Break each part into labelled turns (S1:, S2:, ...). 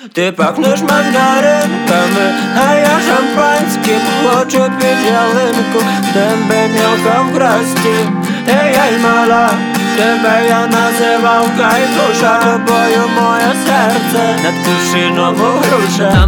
S1: Ty pachniesz mandarynkami, a ja szampanським. Хочу під ялинку, тебе мілка вкрасти. Ей, мала, тебе я називав кайфуша. Тобою моє серце над кувшином у груша. Там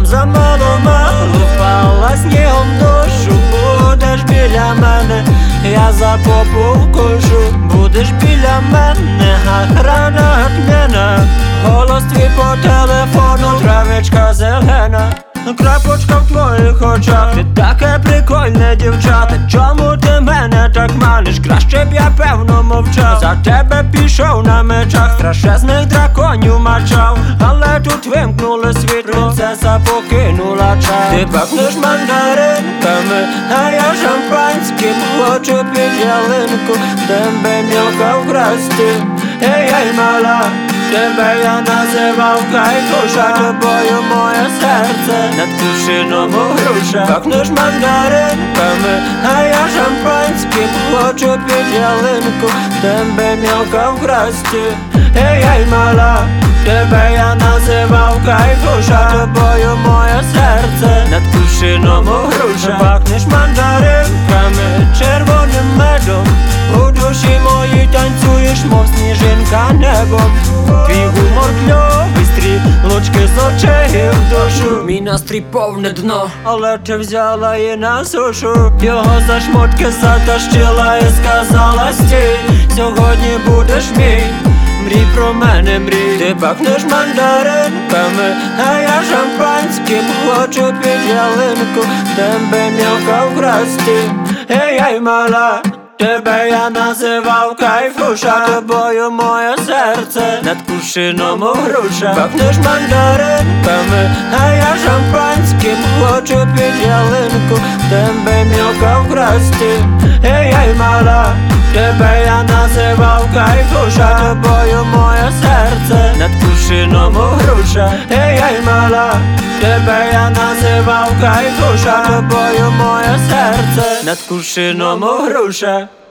S1: замало впала снігом душу. Будеш біля мене, я за попу вкушу. Будеш біля мене, охрана отмена. Голос твій по телефону, травичка зелена. Крапочка в твоїх очах, ти таке прикольне дівчата. Чому ти мене так маниш? Краще б я певно мовчав. За тебе пішов на мечах, страшезних драконів мачав. Але тут вимкнули світло, принцеса покинула час. Ти пахнеш мандаринками, а я шампанським. Хочу під ялинку, тебе мілка вкрасти. Ей, мала, тебе я називав кайфуша. Тобою моє серце над кувшином у груша. Пахнеш мандаринками, а я шампанським. Хочу під ялинку, тебе мілка вкрасти. Ей, мала, тебе я називав кайфуша. Тобою моє серце над кувшином у груша. Пахнеш мандаринками, червоним медом. У душі моїй танцюєш, мов сніжинка небом. Твій гумор кльовий, стрілочки з очей в душу. Мій настрій повне дно, але ти взяла і на сушу. Його за шмотки затащила і сказала: стій, сьогодні будеш мій. Мрій про мене, мрій. Ти пахнеш мандаринками, а я шампанським. Хочу під ялинку, тебе мілка вкрасти. Ей, мала, тебе я називав кайфуша. Тобою моє серце над кувшином у груша. Пахнеш мандаринками, а я шампанським. Хочу під ялинку, тебе мілка вкрасти. Ей, мала, тебе я називав кайфуша. Тобою моє серце над кувшином у груша. Ей, мала, тебе я називав кайфуша. Тобою моє серце над кувшином у груша.